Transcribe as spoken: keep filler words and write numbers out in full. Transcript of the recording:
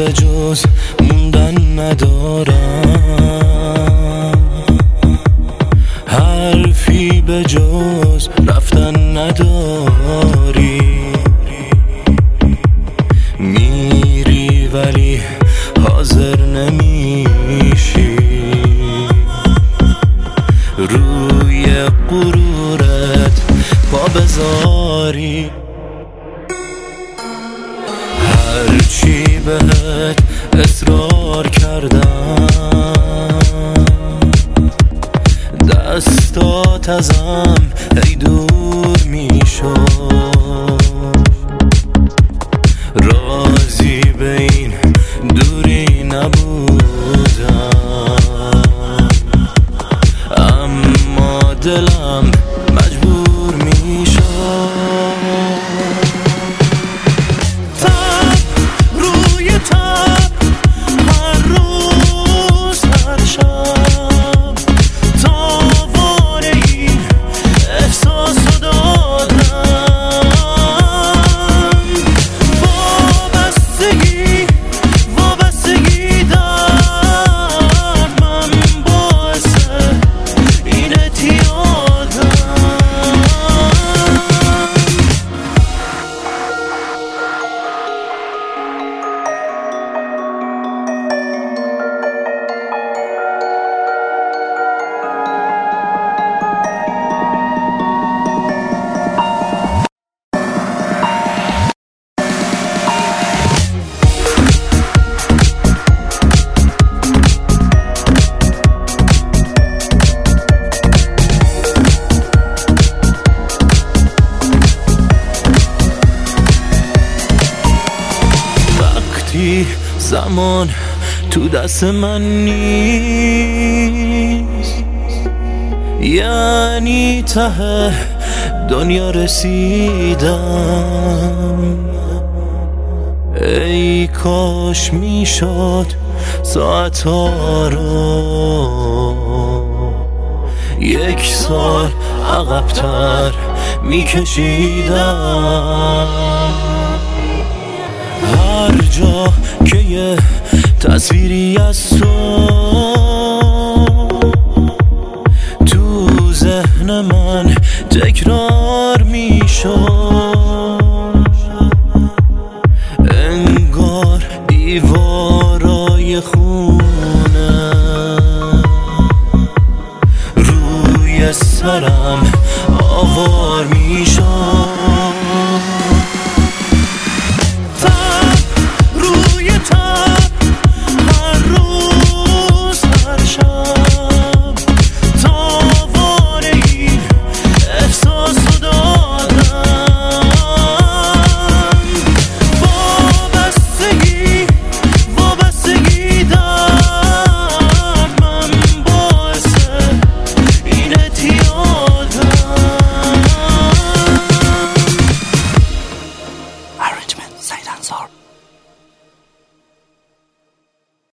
به جز موندن ندارم، حرفی به جز رفتن نداری. میری ولی حاضر نمیشی، روی غرورت پا بذاری. هرچی بهت اصرار کردم، دستات ازم هی دور میشد. راضی به این دوری نبودم، اما دلم مجبور میشد. زمان تو دست من نیست، یعنی ته دنیا رسیدم. ای کاش میشد ساعتها رو یک سال عقب‌تر میکشیدم. هر جا که یه تصویری از تو تو ذهن من تکرار میشد، انگار دیوارای خونه روی سرم آوار میشد. Arrangement, Said Ansar.